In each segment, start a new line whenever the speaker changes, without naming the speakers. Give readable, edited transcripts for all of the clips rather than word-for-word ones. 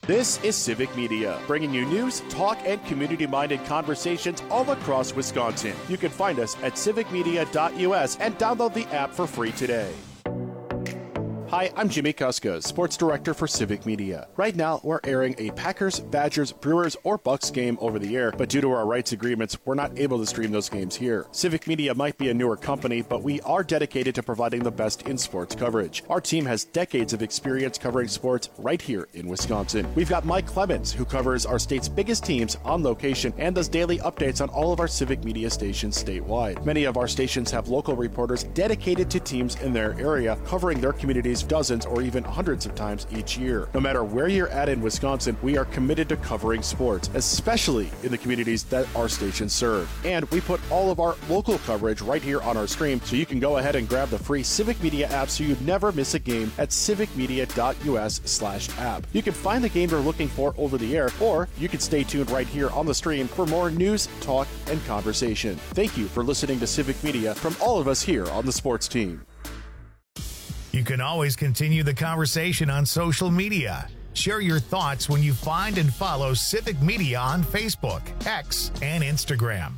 This is Civic Media, bringing you news, talk, and community-minded conversations all across Wisconsin. You can find us at civicmedia.us and download the app for free today. Hi, I'm Jimmy Kuska, Sports Director for Civic Media. Right now, we're airing a Packers, Badgers, Brewers, or Bucks game over the air, but due to our rights agreements, we're not able to stream those games here. Civic Media might be a newer company, but we are dedicated to providing the best in sports coverage. Our team has decades of experience covering sports right here in Wisconsin. We've got Mike Clemens, who covers our state's biggest teams on location and does daily updates on all of our Civic Media stations statewide. Many of our stations have local reporters dedicated to teams in their area, covering their communities dozens or even hundreds of times each year. No matter where you're at in Wisconsin, we are committed to covering sports, especially in the communities that our stations serve. And we put all of our local coverage right here on our stream, so you can go ahead and grab the free Civic Media app so you never miss a game at civicmedia.us/app. You can find the game you're looking for over the air, or you can stay tuned right here on the stream for more news, talk, and conversation. Thank you for listening to Civic Media from all of us here on the sports team.
You can always continue the conversation on social media. Share your thoughts when you find and follow Civic Media on Facebook, X, and Instagram.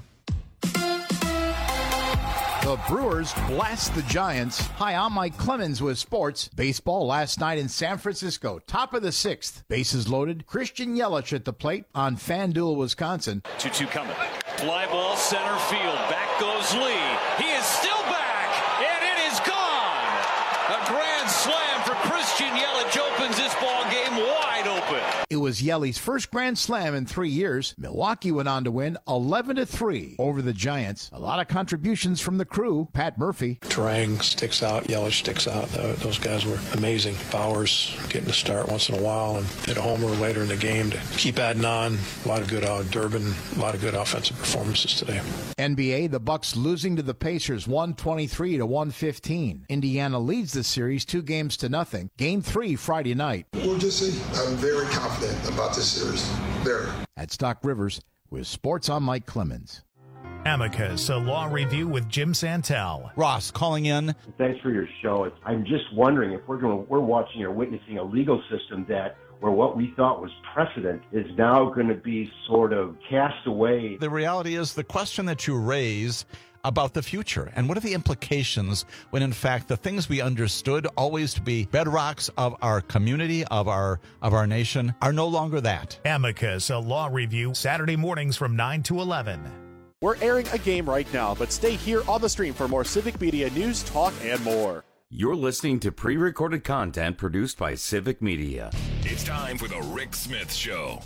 The Brewers blast the Giants. Hi, I'm Mike Clemens with sports. Baseball last night in San Francisco. Top of the sixth. Bases loaded. Christian Yelich at the plate on FanDuel, Wisconsin.
2-2 coming. Fly ball center field. Back goes Lee. He is still back, and it is gone. A grand slam for Christian Yelich opens this ball game wide open.
It was Yelich's first grand slam in 3 years. Milwaukee went on to win 11-3 over the Giants. A lot of contributions from the crew. Pat Murphy.
Terang sticks out. Yelich sticks out. Those guys were amazing. Bowers getting to start once in a while and hit a homer later in the game to keep adding on. A lot of good Durbin. A lot of good offensive performances today.
NBA, the Bucks losing to the Pacers 123-115. Indiana leads the series 2-0. Game 3 Friday night.
We'll just see. I'm very confident about this series. Very.
At Stock Rivers with Sports, I'm Mike Clemens.
Amicus, a law review with Jim Santel.
Ross calling in.
Thanks for your show. I'm just wondering if we're watching or witnessing a legal system where what we thought was precedent is now going to be sort of cast away.
The reality is the question that you raise about the future and what are the implications when in fact the things we understood always to be bedrocks of our community, of our nation, are no longer that.
Amicus, a law review, Saturday mornings from 9 to 11.
We're airing a game right now, but stay here on the stream for more Civic Media news, talk, and more.
You're listening to pre-recorded content produced by Civic Media.
It's time for the Rick Smith Show.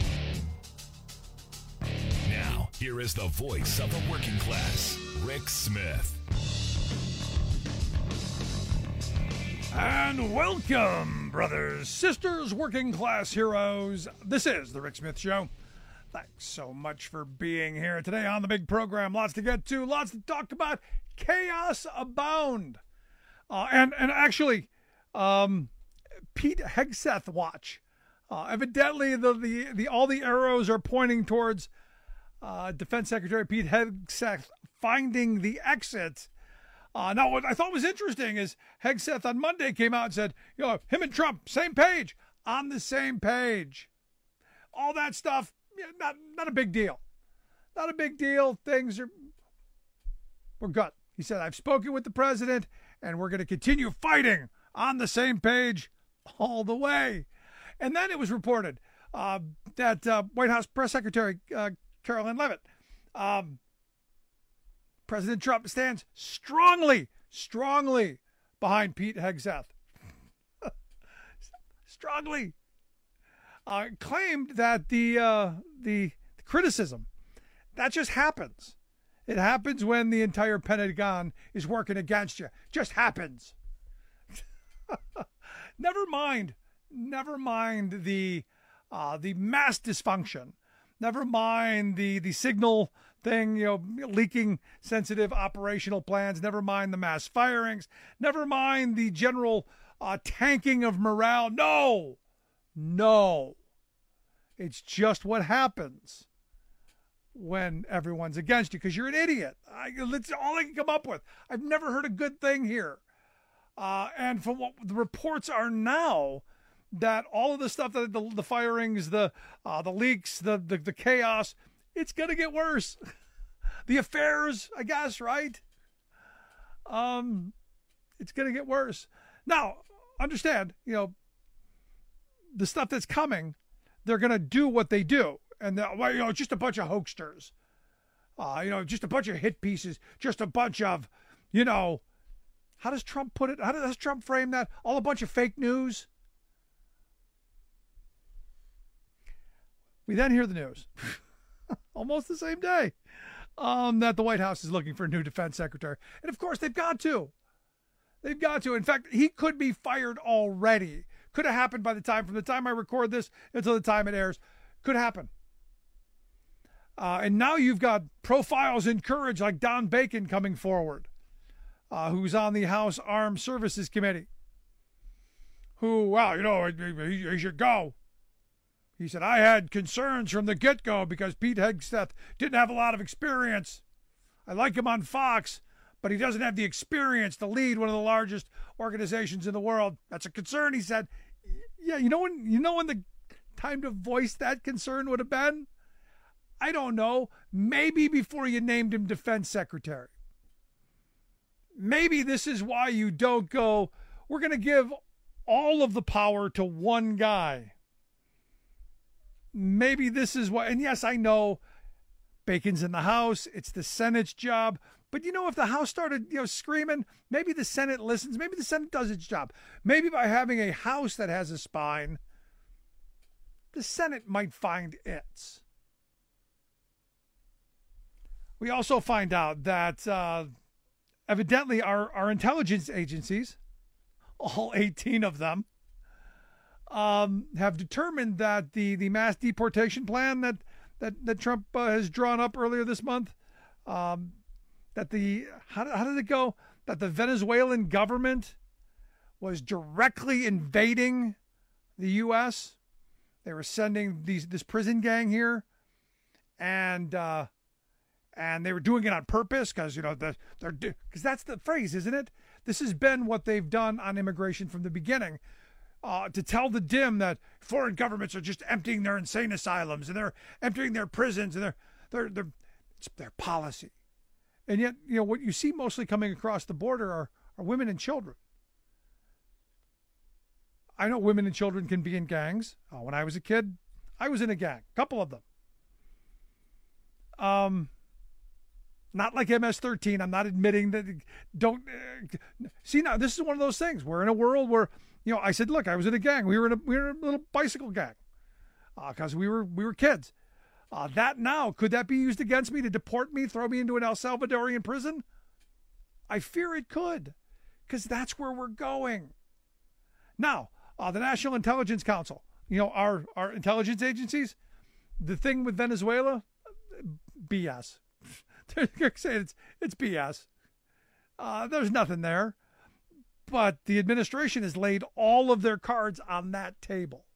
Now, here is the voice of the working class, Rick Smith.
And welcome, brothers, sisters, working class heroes. This is the Rick Smith Show. Thanks so much for being here today on the big program. Lots to get to, lots to talk about. Chaos abound. And actually, Pete Hegseth watch. Evidently, the all the arrows are pointing towards Defense Secretary Pete Hegseth finding the exit. Now, what I thought was interesting is Hegseth on Monday came out and said, him and Trump, same page, on the same page. All that stuff, not a big deal. Not a big deal. We're good. He said, I've spoken with the president, and we're going to continue fighting on the same page all the way. And then it was reported that White House Press Secretary Caroline Leavitt, President Trump stands strongly behind Pete Hegseth. Strongly. Claimed that the criticism, that just happens. It happens when the entire Pentagon is working against you. Just happens. Never mind the mass dysfunction. Never mind the signal thing, leaking sensitive operational plans. Never mind the mass firings. Never mind the general tanking of morale. No. It's just what happens when everyone's against you because you're an idiot. That's all I can come up with. I've never heard a good thing here. And from what the reports are now, that all of the stuff, that the firings, the leaks, the chaos, it's going to get worse. The affairs, I guess, right? It's going to get worse. Now, understand, the stuff that's coming, they're going to do what they do. And, just a bunch of hoaxsters. Just a bunch of hit pieces. Just a bunch of, how does Trump put it? How does Trump frame that? All a bunch of fake news. We then hear the news, almost the same day, that the White House is looking for a new defense secretary. And, of course, they've got to. They've got to. In fact, he could be fired already. Could have happened from the time I record this until the time it airs. Could happen. And now you've got profiles in courage like Don Bacon coming forward, who's on the House Armed Services Committee, who, he should go. He said, I had concerns from the get-go because Pete Hegseth didn't have a lot of experience. I like him on Fox, but he doesn't have the experience to lead one of the largest organizations in the world. That's a concern, he said. Yeah, you know when the time to voice that concern would have been? I don't know. Maybe before you named him defense secretary. Maybe this is why you don't go, we're going to give all of the power to one guy. Maybe this is why, and yes, I know Bacon's in the House, it's the Senate's job, but if the House started, screaming, maybe the Senate listens, maybe the Senate does its job. Maybe by having a House that has a spine, the Senate might find its. We also find out that evidently our intelligence agencies, all 18 of them, have determined that the mass deportation plan that Trump has drawn up earlier this month, how did it go? That the Venezuelan government was directly invading the U.S. They were sending this prison gang here, and they were doing it on purpose because because that's the phrase, isn't it? This has been what they've done on immigration from the beginning. To tell the dim that foreign governments are just emptying their insane asylums and they're emptying their prisons and it's their policy. And yet, what you see mostly coming across the border are women and children. I know women and children can be in gangs. When I was a kid, I was in a gang, a couple of them. Not like MS-13. I'm not admitting that. See, now this is one of those things. We're in a world where, I said, look, I was in a gang. We were in a little bicycle gang because we were kids. Could that be used against me to deport me, throw me into an El Salvadorian prison? I fear it could, because that's where we're going. Now, the National Intelligence Council, our intelligence agencies, the thing with Venezuela, BS. They're saying it's BS. There's nothing there. But the administration has laid all of their cards on that table.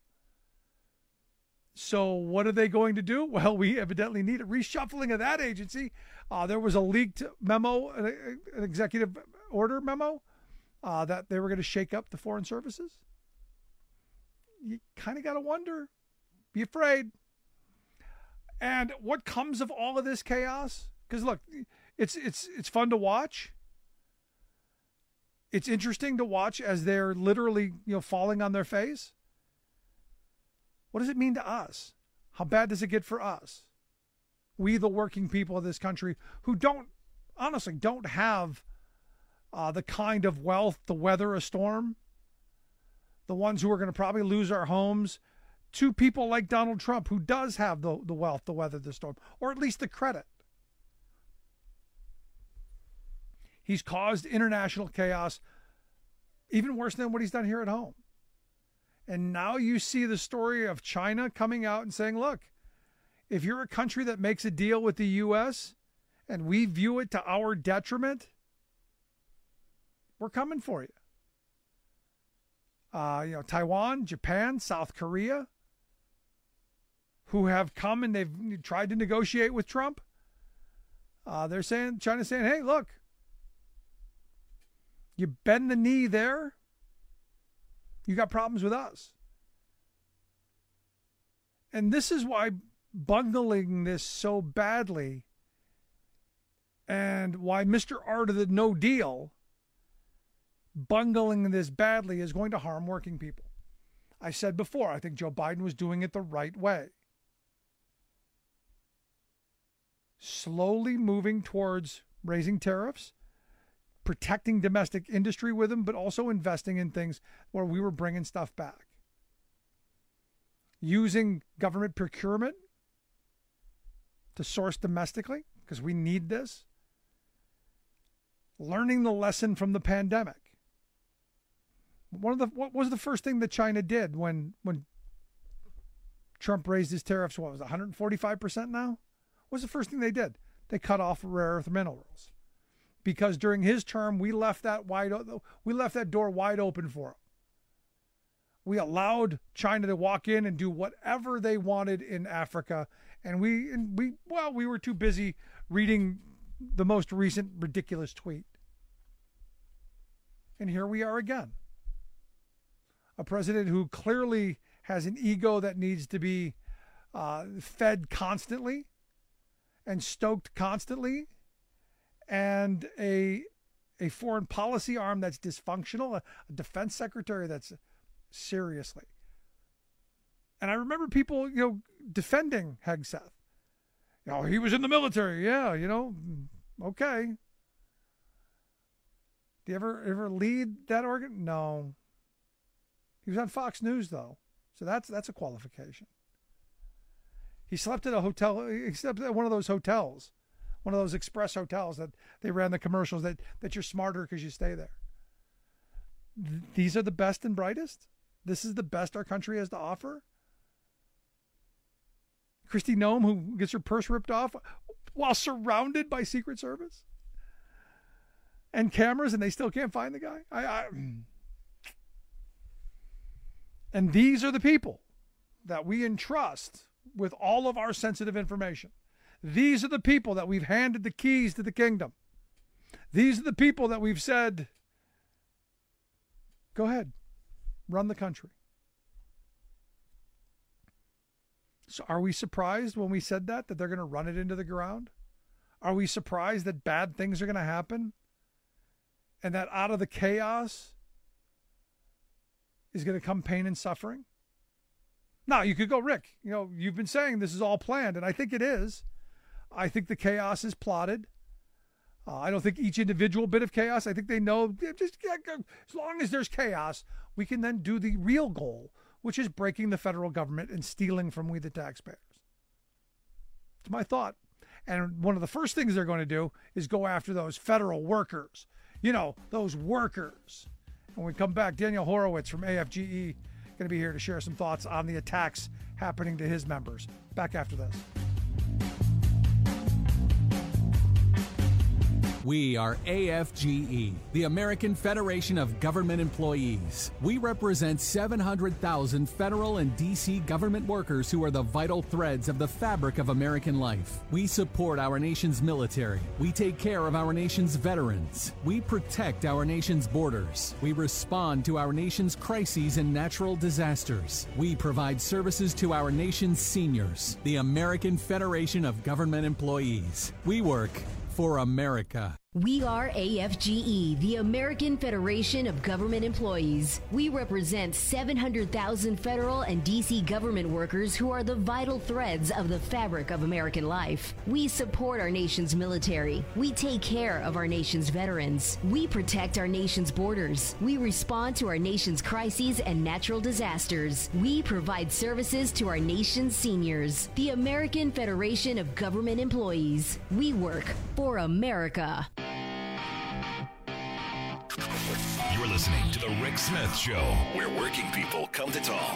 So what are they going to do? Well, we evidently need a reshuffling of that agency. There was a leaked memo, an executive order memo, that they were going to shake up the foreign services. You kind of got to wonder. Be afraid. And what comes of all of this chaos? Because look, it's fun to watch. It's interesting to watch as they're literally, falling on their face. What does it mean to us? How bad does it get for us? We, the working people of this country, who don't have the kind of wealth to weather a storm. The ones who are going to probably lose our homes to people like Donald Trump, who does have the wealth to weather the storm, or at least the credit. He's caused international chaos even worse than what he's done here at home. And now you see the story of China coming out and saying, look, if you're a country that makes a deal with the U.S. and we view it to our detriment, we're coming for you. Taiwan, Japan, South Korea, who have come and they've tried to negotiate with Trump. China's saying, hey, look, you bend the knee there, you got problems with us. And this is why bungling this so badly and why Mr. Art of the No Deal bungling this badly is going to harm working people. I said before, I think Joe Biden was doing it the right way. Slowly moving towards raising tariffs, protecting domestic industry with them, but also investing in things where we were bringing stuff back. Using government procurement to source domestically, because we need this. Learning the lesson from the pandemic. What was the first thing that China did when Trump raised his tariffs? What was it, 145% now? What was the first thing they did? They cut off rare earth minerals. Because during his term, we left that door wide open for him. We allowed China to walk in and do whatever they wanted in Africa, and we were too busy reading the most recent ridiculous tweet. And here we are again. A president who clearly has an ego that needs to be fed constantly and stoked constantly, and a foreign policy arm that's dysfunctional, a defense secretary that's seriously. And I remember people, defending Hegseth. He was in the military. Yeah, okay. Do you ever lead that organ? No. He was on Fox News, though. So that's a qualification. He slept at a hotel. He slept at one of those hotels, one of those express hotels that they ran the commercials that you're smarter because you stay there. These are the best and brightest. This is the best our country has to offer. Kristi Noem, who gets her purse ripped off while surrounded by Secret Service and cameras, and they still can't find the guy. And these are the people that we entrust with all of our sensitive information. These are the people that we've handed the keys to the kingdom. These are the people that we've said, go ahead, run the country. So are we surprised when we said that they're going to run it into the ground? Are we surprised that bad things are going to happen? And that out of the chaos is going to come pain and suffering? Now, you could go, Rick, you've been saying this is all planned, and I think it is. I think the chaos is plotted. I don't think each individual bit of chaos. I think they know, as long as there's chaos, we can then do the real goal, which is breaking the federal government and stealing from we the taxpayers. It's my thought. And one of the first things they're going to do is go after those federal workers. Those workers. When we come back, Daniel Horowitz from AFGE going to be here to share some thoughts on the attacks happening to his members. Back after this.
We are AFGE, the American Federation of Government Employees. We represent 700,000 federal and D.C. government workers who are the vital threads of the fabric of American life. We support our nation's military. We take care of our nation's veterans. We protect our nation's borders. We respond to our nation's crises and natural disasters. We provide services to our nation's seniors. The American Federation of Government Employees. We work for America.
We are AFGE, the American Federation of Government Employees. We represent 700,000 federal and D.C. government workers who are the vital threads of the fabric of American life. We support our nation's military. We take care of our nation's veterans. We protect our nation's borders. We respond to our nation's crises and natural disasters. We provide services to our nation's seniors. The American Federation of Government Employees. We work for America.
You're listening to The Rick Smith Show, where working people come to talk.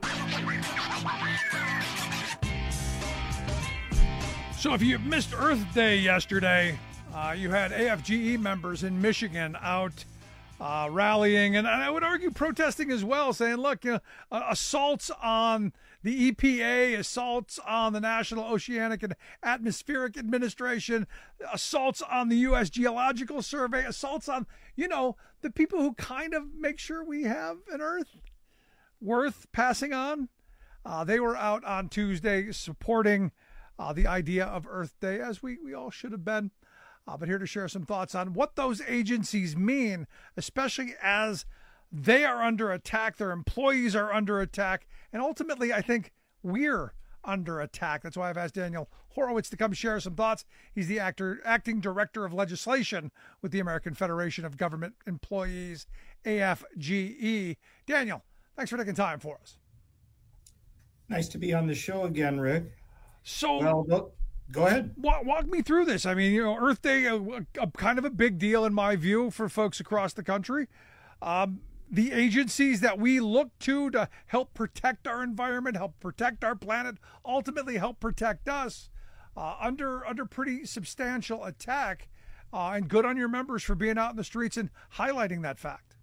So if you missed Earth Day yesterday, you had AFGE members in Michigan out rallying, and I would argue protesting as well, saying, look, assaults on the EPA, assaults on the National Oceanic and Atmospheric Administration, assaults on the U.S. Geological Survey, assaults on, the people who kind of make sure we have an Earth worth passing on. They were out on Tuesday supporting the idea of Earth Day, as we all should have been. But here to share some thoughts on what those agencies mean, especially as they are under attack, their employees are under attack, and ultimately I think we're under attack. That's why I've asked Daniel Horowitz to come share some thoughts. He's the acting director of legislation with the American Federation of Government Employees, AFGE. Daniel, thanks for taking time for us.
Nice to be on the show again, Rick.
So,
well, go ahead.
Walk me through this. I mean, Earth Day, a kind of a big deal in my view for folks across the country. The agencies that we look to help protect our environment, help protect our planet, ultimately help protect us, under pretty substantial attack. And good on your members for being out in the streets and highlighting that fact.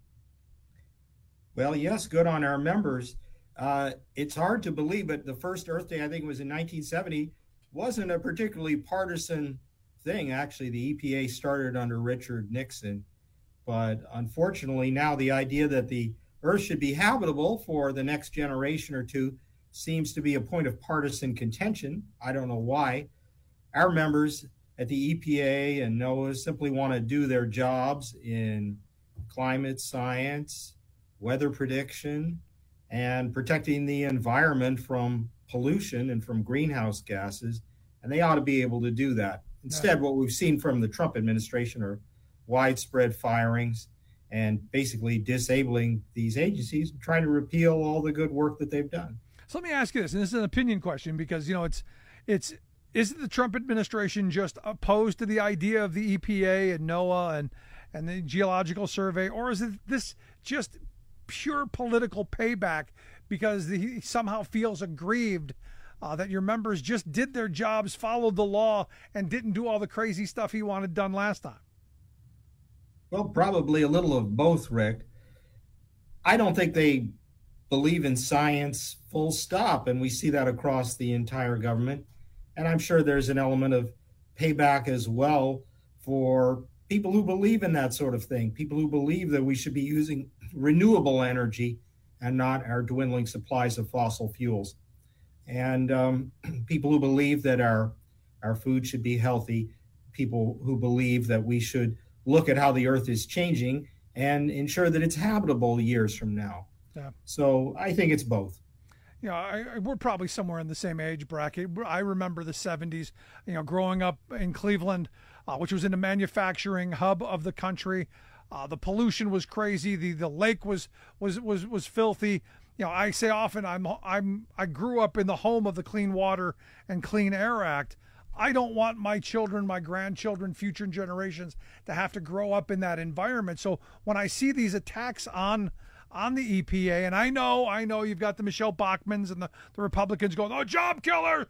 Well, yes, good on our members. It's hard to believe, but the first Earth Day, I think it was in 1970, wasn't a particularly partisan thing. Actually, the EPA started under Richard Nixon. But unfortunately, now the idea that the Earth should be habitable for the next generation or two seems to be a point of partisan contention. I don't know why. Our members at the EPA and NOAA simply want to do their jobs in climate science, weather prediction, and protecting the environment from pollution and from greenhouse gases. And they ought to be able to do that. Instead, what we've seen from the Trump administration are widespread firings and basically disabling these agencies, trying to repeal all the good work that they've done.
So let me ask you this, and this is an opinion question, because is the Trump administration just opposed to the idea of the EPA and NOAA and the Geological Survey, or is this just pure political payback because he somehow feels aggrieved that your members just did their jobs, followed the law, and didn't do all the crazy stuff he wanted done last time?
Well, probably a little of both, Rick. I don't think they believe in science full stop, and we see that across the entire government. And I'm sure there's an element of payback as well for people who believe in that sort of thing, people who believe that we should be using renewable energy and not our dwindling supplies of fossil fuels. And people who believe that our food should be healthy, people who believe that we should look at how the Earth is changing and ensure that it's habitable years from now.
Yeah.
So I think it's both.
We're probably somewhere in the same age bracket. I remember the 70s, growing up in Cleveland, which was in the manufacturing hub of the country. The pollution was crazy. The lake was filthy. I say often I grew up in the home of the Clean Water and Clean Air Act. I don't want my children, my grandchildren, future generations to have to grow up in that environment. So when I see these attacks on the EPA, and I know you've got the Michelle Bachmans and the Republicans going, oh, job killer.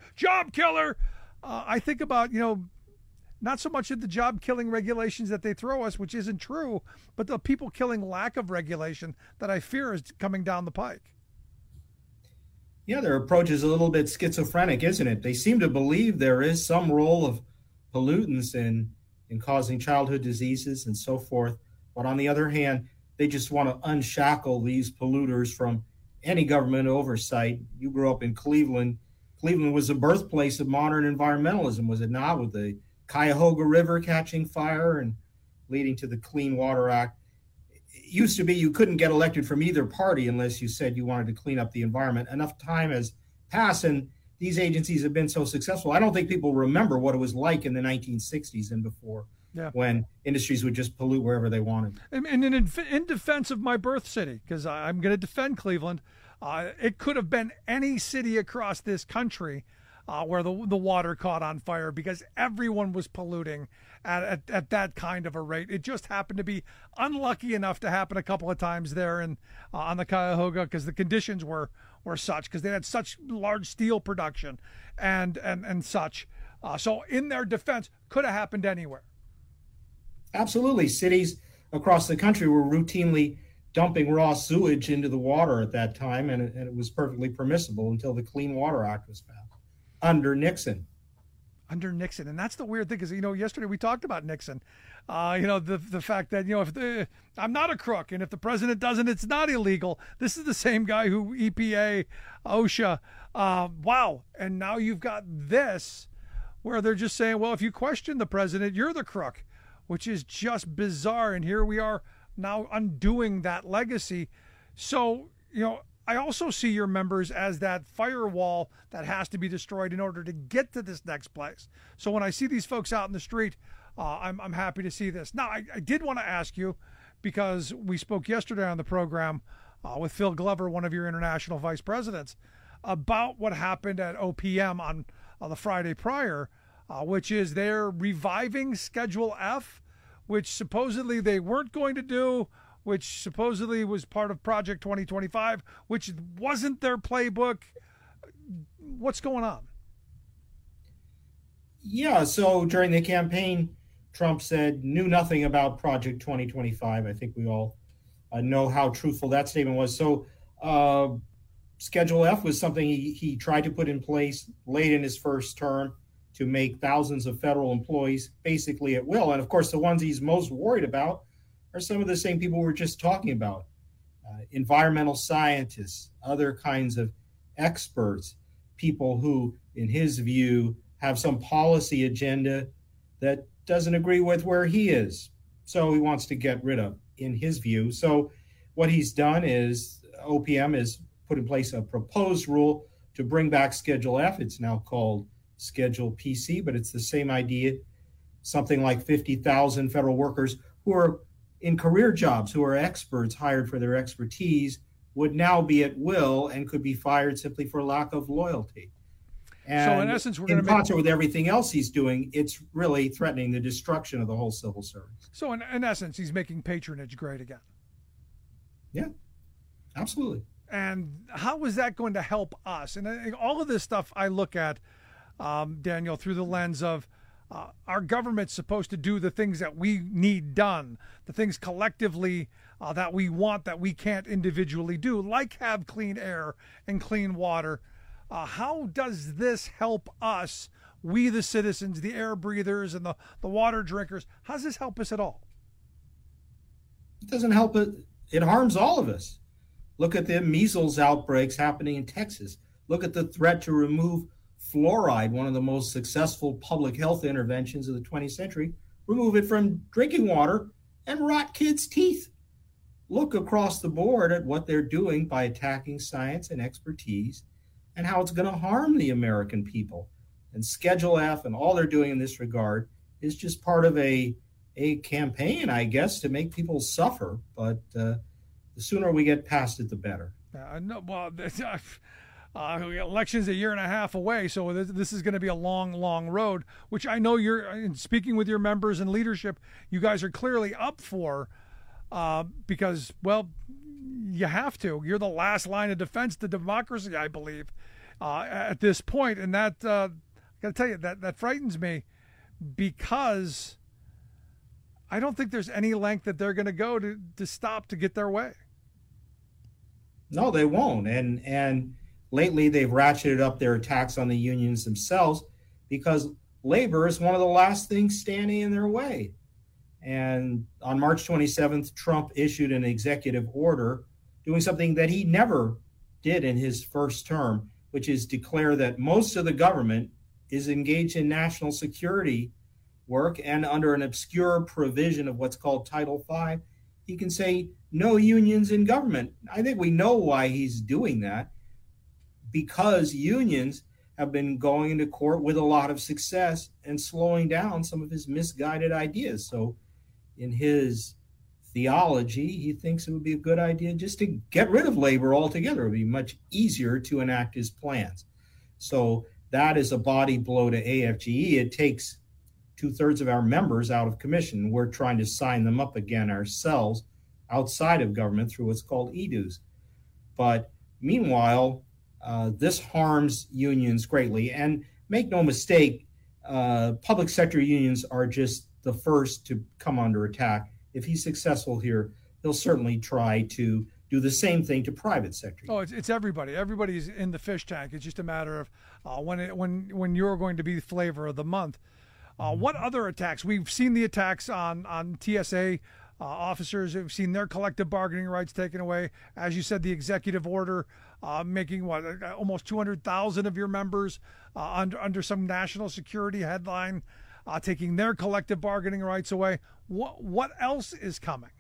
I think about, not so much of the job killing regulations that they throw us, which isn't true, but the people killing lack of regulation that I fear is coming down the pike.
Yeah, their approach is a little bit schizophrenic, isn't it? They seem to believe there is some role of pollutants in causing childhood diseases and so forth. But on the other hand, they just want to unshackle these polluters from any government oversight. You grew up in Cleveland. Cleveland was the birthplace of modern environmentalism, was it not? With the Cuyahoga River catching fire and leading to the Clean Water Act. It used to be you couldn't get elected from either party unless you said you wanted to clean up the environment. Enough time has passed, and these agencies have been so successful. I don't think people remember what it was like in the 1960s and before, when industries would just pollute wherever they wanted.
And in defense of my birth city, because I'm going to defend Cleveland, it could have been any city across this country where the water caught on fire, because everyone was polluting at that kind of a rate. It just happened to be unlucky enough to happen a couple of times there and on the Cuyahoga, because the conditions were such, because they had such large steel production and such. So in their defense, could have happened anywhere.
Absolutely. Cities across the country were routinely dumping raw sewage into the water at that time, and it was perfectly permissible until the Clean Water Act was passed under Nixon.
under Nixon. And that's the weird thing, because, yesterday we talked about Nixon. The fact that, if I'm not a crook, and if the president doesn't, it's not illegal. This is the same guy who EPA, OSHA, wow. And now you've got this where they're just saying, well, if you question the president, you're the crook, which is just bizarre. And here we are now undoing that legacy. So, I also see your members as that firewall that has to be destroyed in order to get to this next place. So when I see these folks out in the street, I'm happy to see this. Now, I did want to ask you, because we spoke yesterday on the program with Phil Glover, one of your international vice presidents, about what happened at OPM on the Friday prior, which is they're reviving Schedule F, which supposedly they weren't going to do, which supposedly was part of Project 2025, which wasn't their playbook. What's going on?
Yeah, so during the campaign, Trump knew nothing about Project 2025. I think we all know how truthful that statement was. So Schedule F was something he tried to put in place late in his first term to make thousands of federal employees basically at will. And of course, the ones he's most worried about are some of the same people we're just talking about. Environmental scientists, other kinds of experts, people who, in his view, have some policy agenda that doesn't agree with where he is. So he wants to get rid of, in his view. So what he's done is OPM has put in place a proposed rule to bring back Schedule F. It's now called Schedule PC, but it's the same idea. Something like 50,000 federal workers who are in career jobs, who are experts hired for their expertise, would now be at will and could be fired simply for lack of loyalty. And
so in essence, we're going to
concert with everything else he's doing, it's really threatening the destruction of the whole civil service.
So in essence, he's making patronage great again.
Yeah, absolutely.
And how is that going to help us? And all of this stuff I look at, Daniel, through the lens of our government's supposed to do the things that we need done, the things collectively that we want that we can't individually do, like have clean air and clean water. How does this help us, we the citizens, the air breathers and the water drinkers? How does this help us at all?
It doesn't help it. It harms all of us. Look at the measles outbreaks happening in Texas. Look at the threat to remove fluoride, one of the most successful public health interventions of the 20th century, remove it from drinking water and rot kids' teeth. Look across the board at what they're doing by attacking science and expertise and how it's going to harm the American people. And Schedule F and all they're doing in this regard is just part of a campaign, I guess, to make people suffer. But the sooner we get past it, the better.
No, well, election's a year and a half away, so this is going to be a long, long road, which I know you're speaking with your members and leadership. You guys are clearly up for, because, well, you have to. You're the last line of defense to democracy, I believe, at this point. And that, I got to tell you, that frightens me, because I don't think there's any length that they're going to go to stop to get their way.
No, they won't. And lately, they've ratcheted up their attacks on the unions themselves because labor is one of the last things standing in their way. And on March 27th, Trump issued an executive order doing something that he never did in his first term, which is declare that most of the government is engaged in national security work, and under an obscure provision of what's called Title V, he can say no unions in government. I think we know why he's doing that. Because unions have been going into court with a lot of success and slowing down some of his misguided ideas. So in his theology, he thinks it would be a good idea just to get rid of labor altogether. It would be much easier to enact his plans. So that is a body blow to AFGE. It takes 2/3 of our members out of commission. We're trying to sign them up again ourselves outside of government through what's called EDUs. But meanwhile, this harms unions greatly. And make no mistake, public sector unions are just the first to come under attack. If he's successful here, he'll certainly try to do the same thing to private sector.
Oh, it's everybody. Everybody's in the fish tank. It's just a matter of when you're going to be the flavor of the month. What other attacks? We've seen the attacks on TSA officers. We've seen their collective bargaining rights taken away. As you said, the executive order making almost 200,000 of your members under some national security headline, taking their collective bargaining rights away. What else is coming?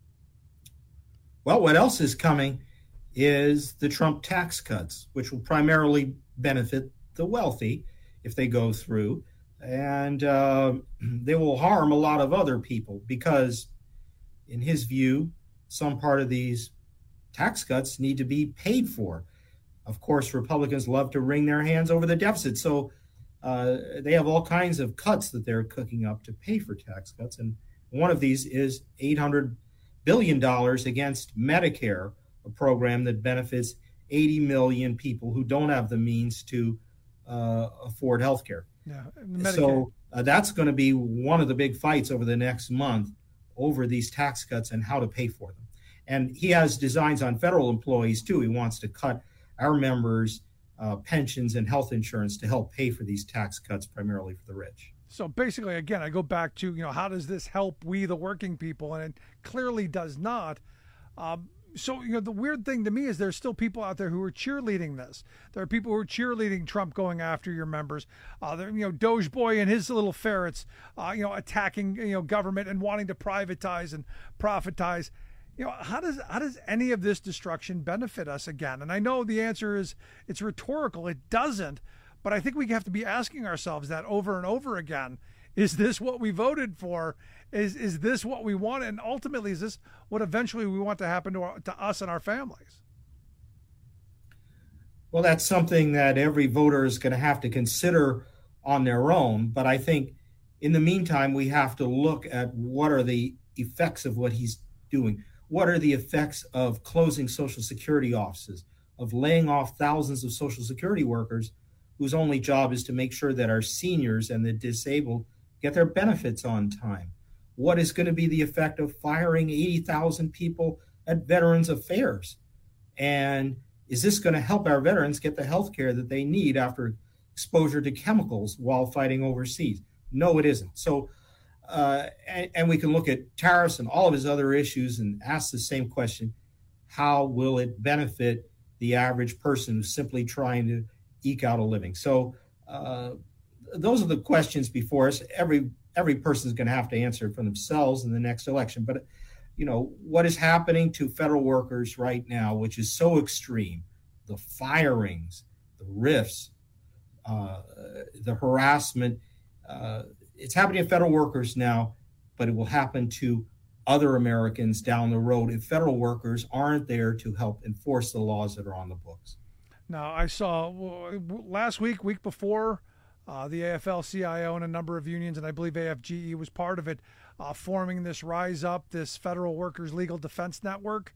Well, what else is coming is the Trump tax cuts, which will primarily benefit the wealthy if they go through. And they will harm a lot of other people because, in his view, some part of these tax cuts need to be paid for. Of course, Republicans love to wring their hands over the deficit. So they have all kinds of cuts that they're cooking up to pay for tax cuts. And one of these is $800 billion against Medicare, a program that benefits 80 million people who don't have the means to afford health care.
Yeah,
so that's going to be one of the big fights over the next month over these tax cuts and how to pay for them. And he has designs on federal employees, too. He wants to cut our members' pensions and health insurance to help pay for these tax cuts, primarily for the rich.
So basically, again, I go back to, how does this help we, the working people? And it clearly does not. So, the weird thing to me is there's still people out there who are cheerleading this. There are people who are cheerleading Trump going after your members. Doge Boy and his little ferrets, attacking, government and wanting to privatize and profitize. How does any of this destruction benefit us again? And I know the answer is it's rhetorical. It doesn't. But I think we have to be asking ourselves that over and over again. Is this what we voted for? Is this what we want? And ultimately, is this what eventually we want to happen to us and our families?
Well, that's something that every voter is going to have to consider on their own. But I think in the meantime, we have to look at what are the effects of what he's doing. What are the effects of closing Social Security offices, of laying off thousands of Social Security workers whose only job is to make sure that our seniors and the disabled get their benefits on time? What is going to be the effect of firing 80,000 people at Veterans Affairs? And is this going to help our veterans get the health care that they need after exposure to chemicals while fighting overseas? No, it isn't. So, and we can look at tariffs and all of his other issues and ask the same question: how will it benefit the average person who's simply trying to eke out a living? So those are the questions before us. Every person is going to have to answer for themselves in the next election. But, what is happening to federal workers right now, which is so extreme, the firings, the rifts, the harassment, it's happening to federal workers now, but it will happen to other Americans down the road if federal workers aren't there to help enforce the laws that are on the books.
Now, I saw last week before, the AFL-CIO and a number of unions, and I believe AFGE was part of it, forming this Rise Up, this Federal Workers Legal Defense Network.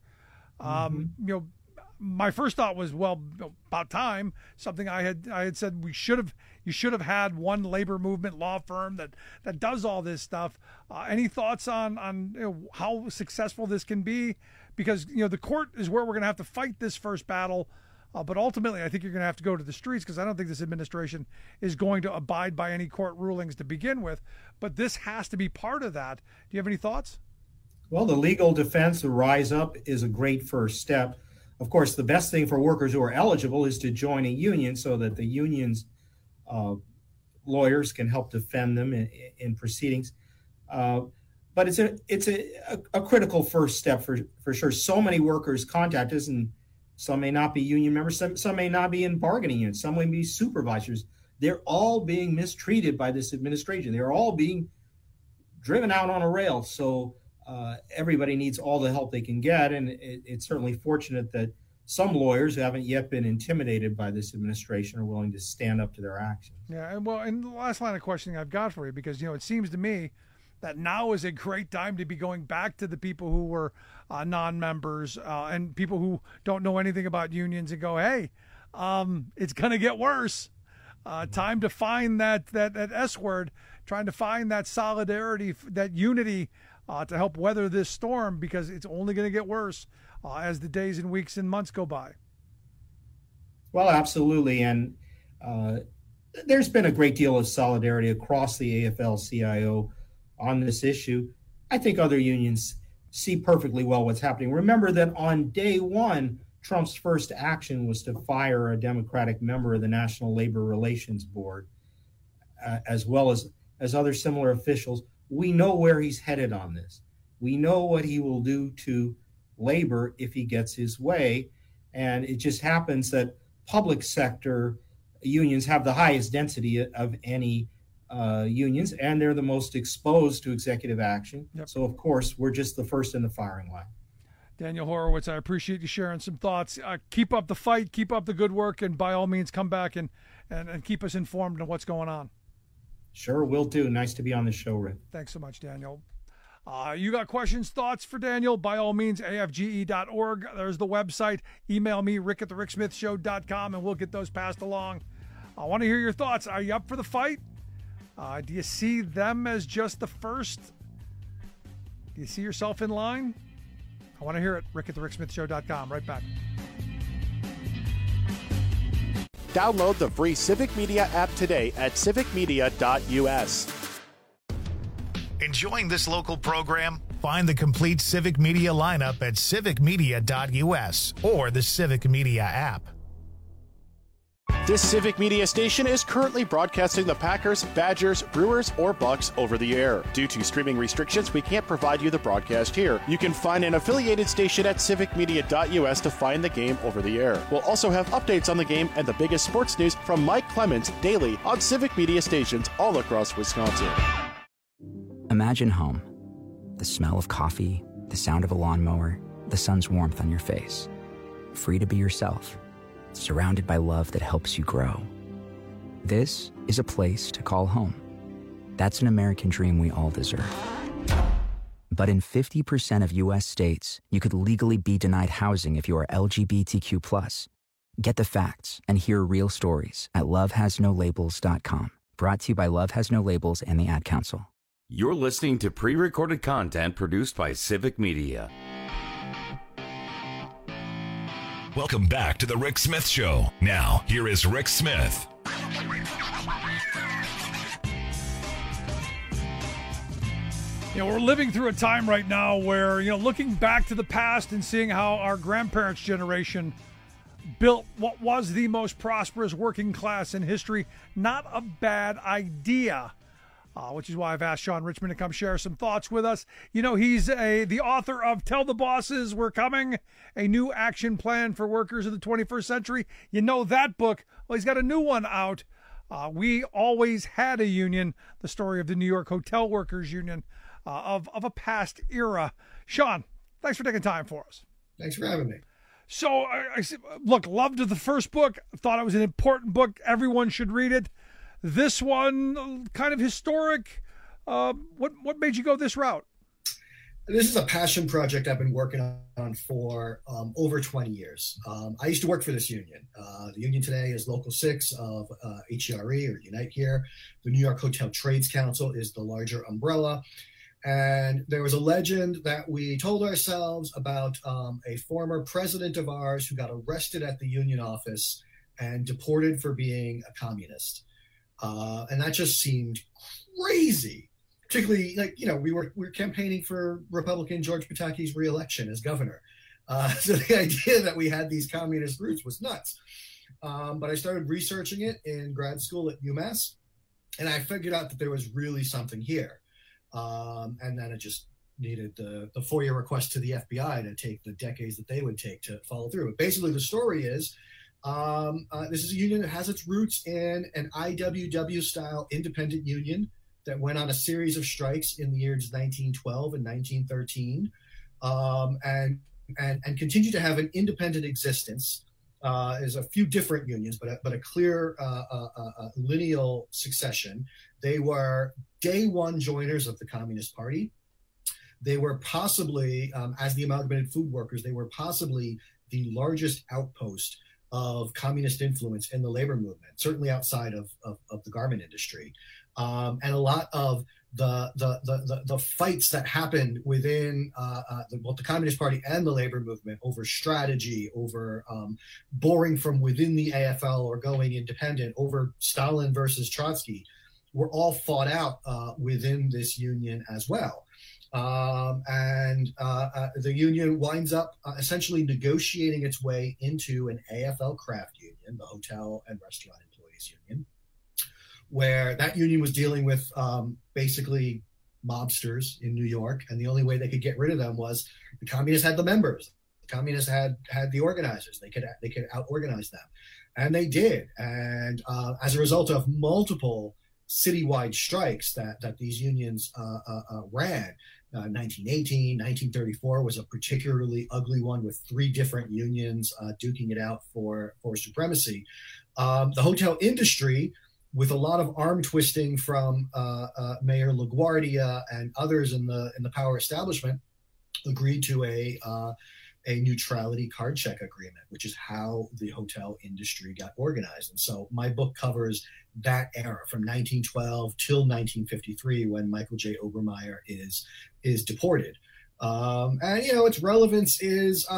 My first thought was, well, about time. Something I had said you should have had one labor movement law firm that does all this stuff. Any thoughts on how successful this can be? Because the court is where we're going to have to fight this first battle. But ultimately, I think you're going to have to go to the streets because I don't think this administration is going to abide by any court rulings to begin with. But this has to be part of that. Do you have any thoughts?
Well, the legal defense, the Rise Up, is a great first step. Of course, the best thing for workers who are eligible is to join a union so that the union's lawyers can help defend them in proceedings. But it's a critical first step for sure. So many workers contact us, and some may not be union members, some may not be in bargaining units, some may be supervisors. They're all being mistreated by this administration. They're all being driven out on a rail. So everybody needs all the help they can get. And it's certainly fortunate that some lawyers who haven't yet been intimidated by this administration are willing to stand up to their actions.
Yeah, and the last line of questioning I've got for you, because, it seems to me that now is a great time to be going back to the people who were non-members and people who don't know anything about unions and go, hey, it's going to get worse. Time to find that S word, trying to find that solidarity, that unity to help weather this storm, because it's only going to get worse. as the days and weeks and months go by.
Well, absolutely. And there's been a great deal of solidarity across the AFL-CIO on this issue. I think other unions see perfectly well what's happening. Remember that on day one, Trump's first action was to fire a Democratic member of the National Labor Relations Board, as well as other similar officials. We know where he's headed on this. We know what he will do to labor if he gets his way. And it just happens that public sector unions have the highest density of any unions, and they're the most exposed to executive action. Yep. So, of course, we're just the first in the firing line.
Daniel Horowitz, I appreciate you sharing some thoughts. Keep up the fight, keep up the good work, and by all means come back and keep us informed on what's going on.
Sure, will do. Nice to be on the show, Rick.
Thanks so much, Daniel. You got questions, thoughts for Daniel? By all means, afge.org. There's the website. Email me, rick@thericksmithshow.com, and we'll get those passed along. I want to hear your thoughts. Are you up for the fight? Do you see them as just the first? Do you see yourself in line? I want to hear it. rick@thericksmithshow.com. Right back.
Download the free Civic Media app today at civicmedia.us.
Enjoying this local program? Find the complete Civic Media lineup at civicmedia.us or the Civic Media app.
This Civic Media station is currently broadcasting the Packers, Badgers, Brewers, or Bucks over the air. Due to streaming restrictions, we can't provide you the broadcast here. You can find an affiliated station at civicmedia.us to find the game over the air. We'll also have updates on the game and the biggest sports news from Mike Clemens daily on Civic Media stations all across Wisconsin.
Imagine home. The smell of coffee, the sound of a lawnmower, the sun's warmth on your face. Free to be yourself. Surrounded by love that helps you grow. This is a place to call home. That's an American dream we all deserve. But in 50% of U.S. states, you could legally be denied housing if you are LGBTQ+. Get the facts and hear real stories at lovehasnolabels.com. Brought to you by Love Has No Labels and the Ad Council.
You're listening to pre-recorded content produced by Civic Media.
Welcome back to the Rick Smith Show. Now, here is Rick Smith.
We're living through a time right now where, looking back to the past and seeing how our grandparents' generation built what was the most prosperous working class in history, not a bad idea. Which is why I've asked Sean Richmond to come share some thoughts with us. He's the author of Tell the Bosses We're Coming, a new action plan for workers of the 21st century. You know that book. Well, he's got a new one out. We always had a union, the story of the New York Hotel Workers Union of a past era. Sean, thanks for taking time for us.
Thanks for having me.
So, look, loved the first book. Thought it was an important book. Everyone should read it. This one, kind of historic. What made you go this route?
This is a passion project I've been working on for over 20 years. I used to work for this union. The union today is Local 6 of HERE, or Unite Here. The New York Hotel Trades Council is the larger umbrella. And there was a legend that we told ourselves about a former president of ours who got arrested at the union office and deported for being a communist. And that just seemed crazy, particularly we were campaigning for Republican George Pataki's reelection as governor. So the idea that we had these communist roots was nuts. But I started researching it in grad school at UMass, and I figured out that there was really something here. And then it just needed the FOIA request to the FBI to take the decades that they would take to follow through. But basically the story is, this is a union that has its roots in an IWW-style independent union that went on a series of strikes in the years 1912 and 1913, and continued to have an independent existence. There's a few different unions, but a clear lineal succession. They were day one joiners of the Communist Party. They were possibly, as the Amalgamated Food Workers, they were possibly the largest outpost of communist influence in the labor movement, certainly outside of the garment industry. And a lot of the fights that happened within both the Communist Party and the labor movement over strategy, over boring from within the AFL or going independent, over Stalin versus Trotsky, were all fought out within this union as well. And the union winds up essentially negotiating its way into an AFL craft union, the Hotel and Restaurant Employees Union, where that union was dealing with basically mobsters in New York, and the only way they could get rid of them was the communists had the members, the communists had the organizers. They could out-organize them, and they did. And as a result of multiple citywide strikes that these unions ran, 1918, 1934 was a particularly ugly one with 3 different unions duking it out for supremacy. The hotel industry, with a lot of arm twisting from Mayor LaGuardia and others in the power establishment, agreed to a neutrality card check agreement, which is how the hotel industry got organized. And so my book covers that era from 1912 till 1953, when Michael J. Obermeyer is deported. And its relevance is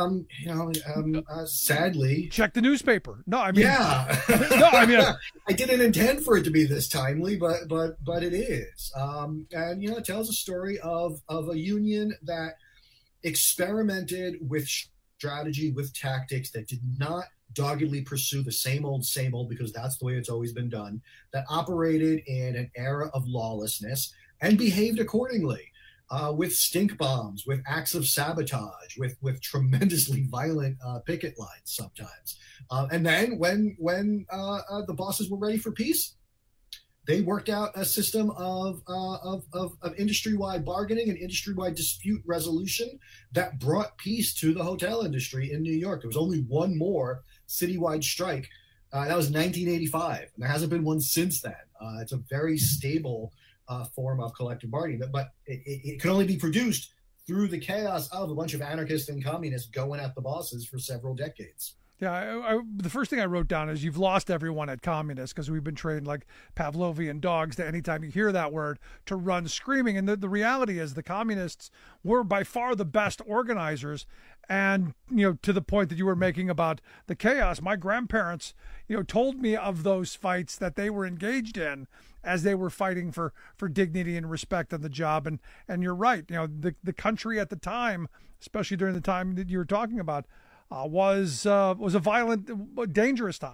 sadly,
check the newspaper. No, I mean,
yeah,
no, I mean,
I didn't intend for it to be this timely, but it is. And it tells a story of a union that experimented with strategy, with tactics, that did not doggedly pursue the same old, because that's the way it's always been done, that operated in an era of lawlessness and behaved accordingly. With stink bombs, with acts of sabotage, with tremendously violent picket lines sometimes. And then when the bosses were ready for peace, they worked out a system of industry-wide bargaining and industry-wide dispute resolution that brought peace to the hotel industry in New York. There was only one more citywide strike. That was 1985, and there hasn't been one since then. It's a very stable form of collective bargaining, but it can only be produced through the chaos of a bunch of anarchists and communists going at the bosses for several decades.
Yeah, the first thing I wrote down is you've lost everyone at communists, because we've been trained like Pavlovian dogs to anytime you hear that word to run screaming. And the reality is the communists were by far the best organizers. And, to the point that you were making about the chaos, my grandparents, told me of those fights that they were engaged in as they were fighting for dignity and respect on the job. And you're right. The country at the time, especially during the time that you were talking about, was a violent, dangerous time.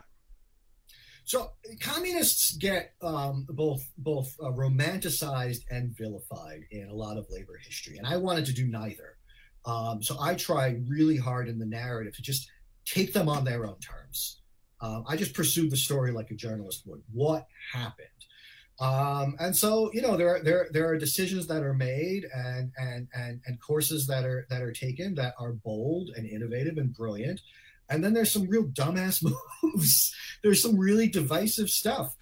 So communists get both romanticized and vilified in a lot of labor history, and I wanted to do neither. So I tried really hard in the narrative to just take them on their own terms. I just pursued the story like a journalist would. What happened? And so, there are decisions that are made and courses that are taken that are bold and innovative and brilliant. And then there's some real dumbass moves. There's some really divisive stuff.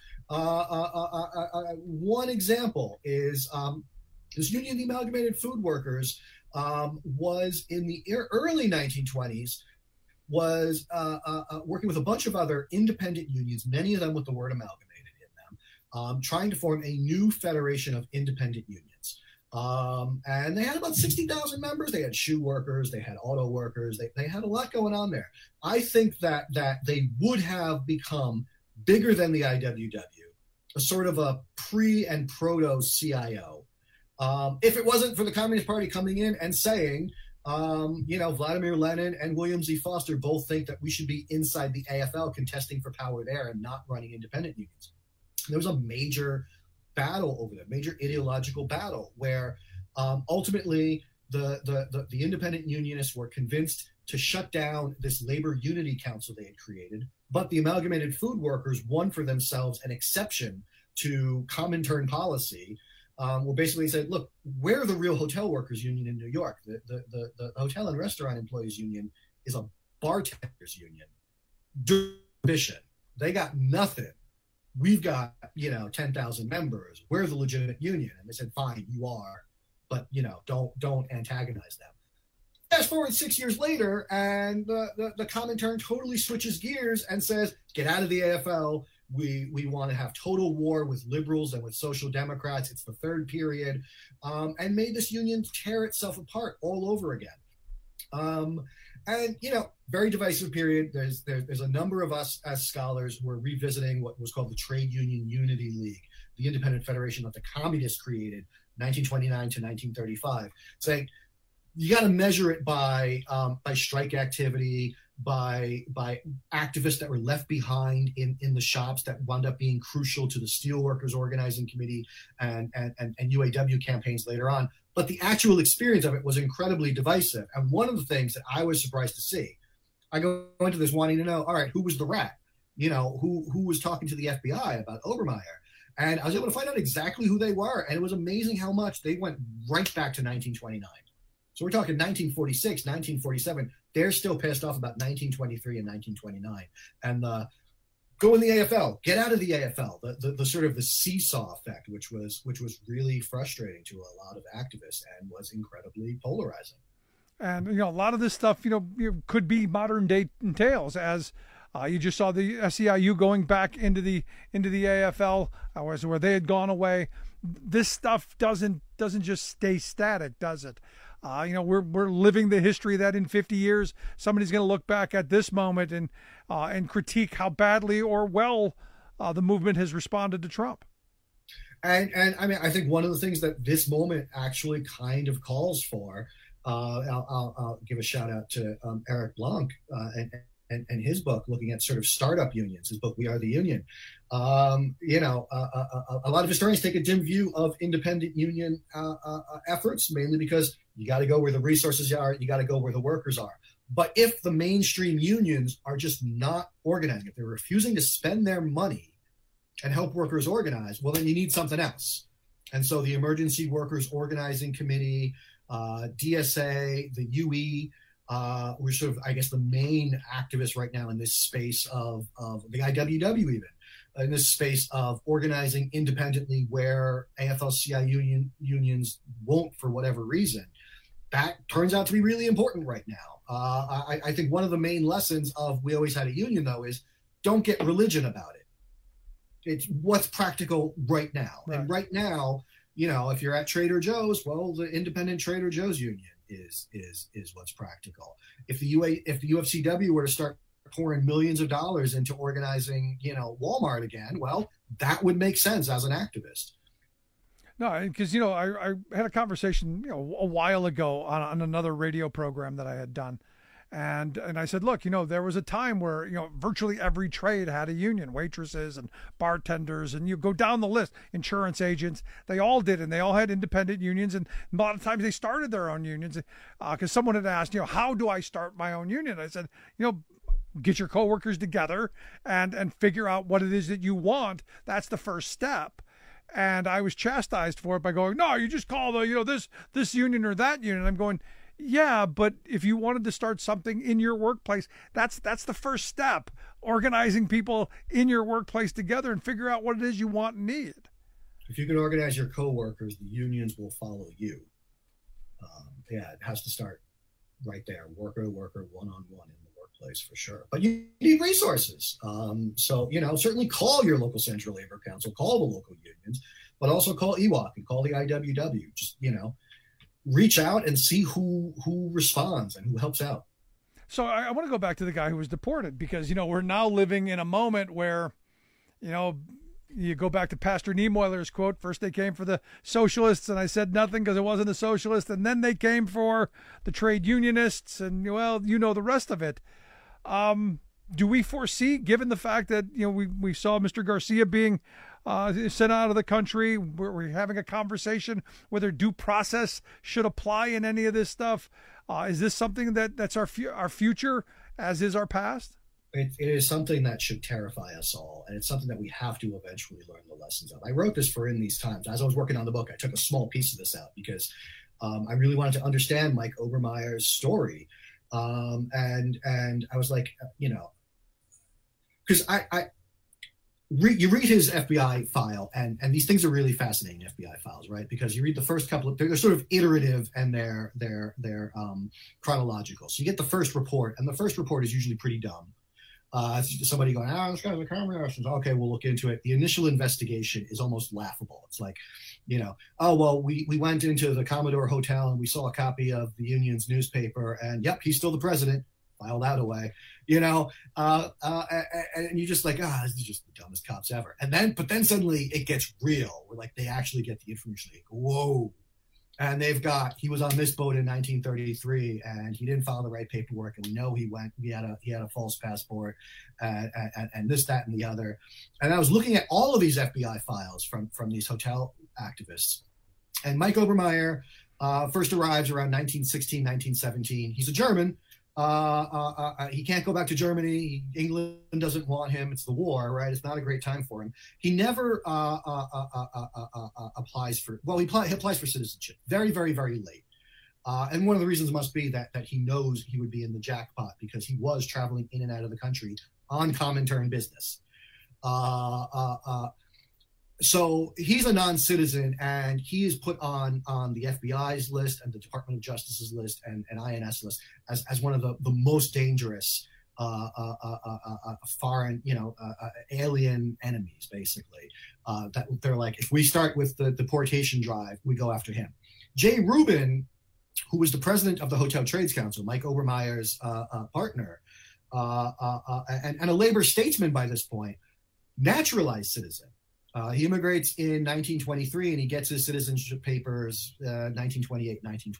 One example is this Union of the Amalgamated Food Workers was in the early 1920s, was working with a bunch of other independent unions, many of them with the word amalgamated in them, trying to form a new federation of independent unions. And they had about 60,000 members. They had shoe workers, they had auto workers, they had a lot going on there. I think that they would have become bigger than the IWW, a sort of a pre and proto CIO, if it wasn't for the Communist Party coming in and saying, Vladimir Lenin and William Z. Foster both think that we should be inside the AFL contesting for power there and not running independent unions. There was a major battle over that, major ideological battle, where ultimately the independent unionists were convinced to shut down this labor unity council they had created, but the Amalgamated Food Workers won for themselves an exception to Comintern policy, where basically said, look, we're the real hotel workers union in New York. The Hotel and Restaurant Employees Union is a bartenders union. Ambition. They got nothing. We've got, 10,000 members. We're the legitimate union. And they said, fine, you are, but, don't antagonize them. Fast forward 6 years later, and the Comintern totally switches gears and says, get out of the AFL. We want to have total war with liberals and with social democrats. It's the third period, and made this union tear itself apart all over again. And, very divisive period. There's a number of us as scholars who are revisiting what was called the Trade Union Unity League, the independent federation that the communists created 1929 to 1935, saying, you got to measure it by strike activity, by activists that were left behind in the shops that wound up being crucial to the Steelworkers Organizing Committee and UAW campaigns later on. But the actual experience of it was incredibly divisive. And one of the things that I was surprised to see, I go into this wanting to know, all right, who was the rat? Who was talking to the FBI about Obermeyer? And I was able to find out exactly who they were. And it was amazing how much they went right back to 1929. So we're talking 1946, 1947. They're still pissed off about 1923 and 1929. And go in the AFL, get out of the AFL, the sort of the seesaw effect, which was really frustrating to a lot of activists and was incredibly polarizing.
And, a lot of this stuff, could be modern day entails, as you just saw the SEIU going back into the AFL, where they had gone away. This stuff doesn't just stay static, does it? We're living the history that in 50 years, somebody's going to look back at this moment and critique how badly or well the movement has responded to Trump.
And I mean, I think one of the things that this moment actually kind of calls for, I'll give a shout out to Eric Blanc and his book looking at sort of startup unions, his book, We Are the Union. A lot of historians take a dim view of independent union efforts, mainly because you got to go where the resources are, you got to go where the workers are. But if the mainstream unions are just not organizing, if they're refusing to spend their money and help workers organize, well, then you need something else. And so the Emergency Workers Organizing Committee, DSA, the UE, we're sort of, I guess, the main activists right now in this space of the IWW even, in this space of organizing independently where AFL-CIO unions won't for whatever reason. That turns out to be really important right now. I think one of the main lessons of We Always Had a Union, though, is don't get religion about it. It's what's practical right now. Right. And right now, if you're at Trader Joe's, well, the independent Trader Joe's union is what's practical. If the UFCW were to start pouring millions of dollars into organizing, Walmart again, well, that would make sense as an activist.
No, because, I had a conversation, a while ago on another radio program that I had done. And I said, look, there was a time where, virtually every trade had a union, waitresses and bartenders, and you go down the list, insurance agents, they all did, and they all had independent unions. And a lot of times they started their own unions because someone had asked, how do I start my own union? I said, get your coworkers together and figure out what it is that you want. That's the first step. And I was chastised for it by going, no, you just call the, this union or that union. I'm going, yeah, but if you wanted to start something in your workplace, that's the first step, organizing people in your workplace together and figure out what it is you want and need.
If you can organize your coworkers, the unions will follow you. It has to start right there, worker to worker, one-on-one in the workplace for sure. But you need resources. So, certainly call your local Central Labor Council, call the local unions, but also call EWOC and call the IWW. Just, reach out and see who responds and who helps out.
So I want to go back to the guy who was deported because, we're now living in a moment where, you go back to Pastor Niemöhler's quote, first they came for the socialists and I said nothing because it wasn't the socialists. And then they came for the trade unionists and, well, the rest of it. Do we foresee, given the fact that, we saw Mr. Garcia being sent out of the country, we're having a conversation whether due process should apply in any of this stuff. Is this something that's our future as is our past?
It is something that should terrify us all, and it's something that we have to eventually learn the lessons of. I wrote this for In These Times. As I was working on the book, I took a small piece of this out because I really wanted to understand Mike Obermeyer's story. And I was like, because you read his FBI file, and these things are really fascinating FBI files, right? Because you read the first couple of, they're sort of iterative and they're chronological. So you get the first report, and the first report is usually pretty dumb. Somebody going, this guy's a communist. Okay, we'll look into it. The initial investigation is almost laughable. It's like, oh, well, we went into the Commodore Hotel and we saw a copy of the Union's newspaper, and yep, he's still the president. File that away, and you're just like, this is just the dumbest cops ever. But then suddenly it gets real. Where like they actually get the information. Like, whoa. And he was on this boat in 1933 and he didn't file the right paperwork. And we know he had a false passport and this, that, and the other. And I was looking at all of these FBI files from these hotel activists. And Mike Obermeyer first arrives around 1916, 1917. He's a German. He can't go back to Germany. England doesn't want him. It's the war, right? It's not a great time for him. He never applies for, he applies for citizenship very, very, very late. And one of the reasons must be that he knows he would be in the jackpot because he was traveling in and out of the country on Comintern business. So he's a non-citizen, and he is put on the FBI's list and the Department of Justice's list and INS list as one of the most dangerous foreign, alien enemies, basically. That they're like, if we start with the deportation drive, we go after him. Jay Rubin, who was the president of the Hotel Trades Council, Mike Obermeyer's partner, and a labor statesman by this point, naturalized citizen. He immigrates in 1923 and he gets his citizenship papers 1928,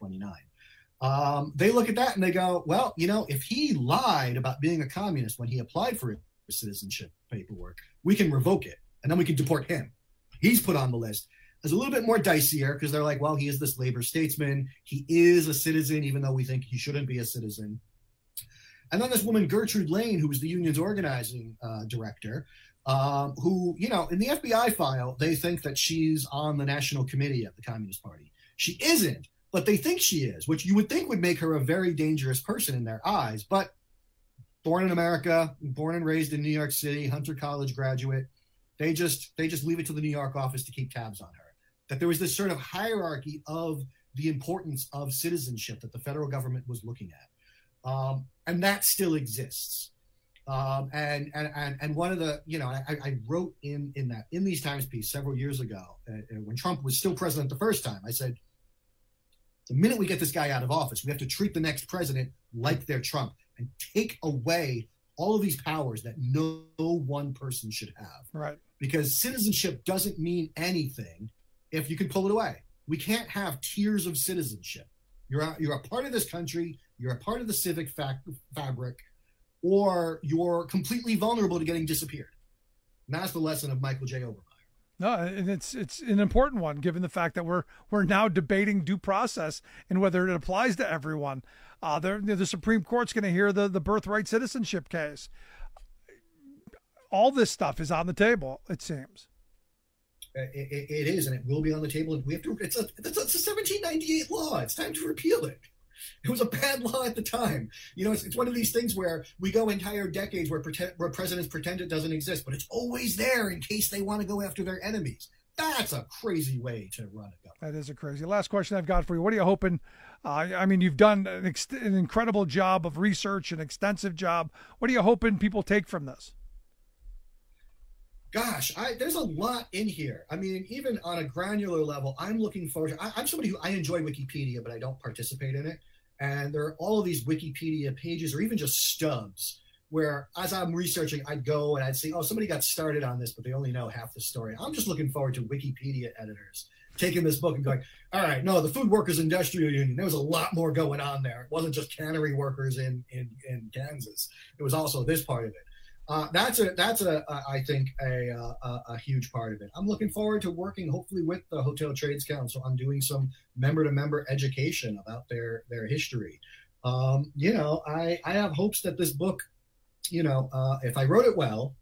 1929. They look at that and they go, well, if he lied about being a communist when he applied for his citizenship paperwork, we can revoke it and then we can deport him. He's put on the list. It's a little bit more dicier because they're like, well, he is this labor statesman. He is a citizen, even though we think he shouldn't be a citizen. And then this woman, Gertrude Lane, who was the union's organizing director, who, in the FBI file, they think that she's on the national committee of the Communist Party. She isn't, but they think she is, which you would think would make her a very dangerous person in their eyes. But born in America, born and raised in New York City, Hunter College graduate, they just leave it to the New York office to keep tabs on her. That there was this sort of hierarchy of the importance of citizenship that the federal government was looking at. And that still exists. And one of the, I wrote in these Times piece several years ago when Trump was still president the first time, I said, the minute we get this guy out of office, we have to treat the next president like they're Trump and take away all of these powers that no one person should have.
Right. Because
citizenship doesn't mean anything if you can pull it away. We can't have tiers of citizenship. You're a part of this country. You're a part of the civic fabric. Or you're completely vulnerable to getting disappeared. And that's the lesson of Michael J. Obermeyer.
No, and it's an important one, given the fact that we're now debating due process and whether it applies to everyone. The Supreme Court's going to hear the birthright citizenship case. All this stuff is on the table, it seems.
It is, and it will be on the table. We have to. It's a 1798 law. It's time to repeal it. It was a bad law at the time. It's one of these things where we go entire decades where presidents pretend it doesn't exist, but it's always there in case they want to go after their enemies. That's a crazy way to run a government.
That is a crazy. Last question I've got for you. What are you hoping? You've done an incredible job of research, an extensive job. What are you hoping people take from this?
Gosh, there's a lot in here. Even on a granular level, I'm looking forward to, I'm somebody who, I enjoy Wikipedia, but I don't participate in it. And there are all of these Wikipedia pages or even just stubs where as I'm researching, I'd go and I'd see, somebody got started on this, but they only know half the story. I'm just looking forward to Wikipedia editors taking this book and going, all right, no, the Food Workers Industrial Union, there was a lot more going on there. It wasn't just cannery workers in Kansas. It was also this part of it. That's I think a huge part of it. I'm looking forward to working hopefully with the Hotel Trades Council on doing some member-to-member education about their history. I have hopes that this book, if I wrote it well,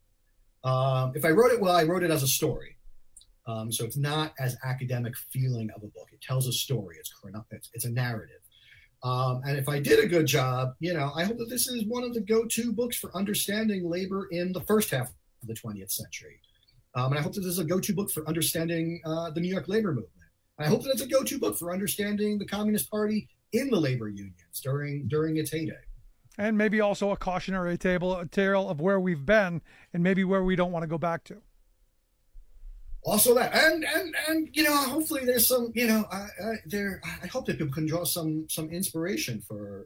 I wrote it as a story. So it's not as academic feeling of a book. It tells a story. It's a narrative. And if I did a good job, I hope that this is one of the go-to books for understanding labor in the first half of the 20th century. And I hope that this is a go-to book for understanding the New York labor movement. I hope that it's a go-to book for understanding the Communist Party in the labor unions during its heyday.
And maybe also a cautionary tale of where we've been and maybe where we don't want to go back to.
Also that, and hopefully there's some, I hope that people can draw some inspiration for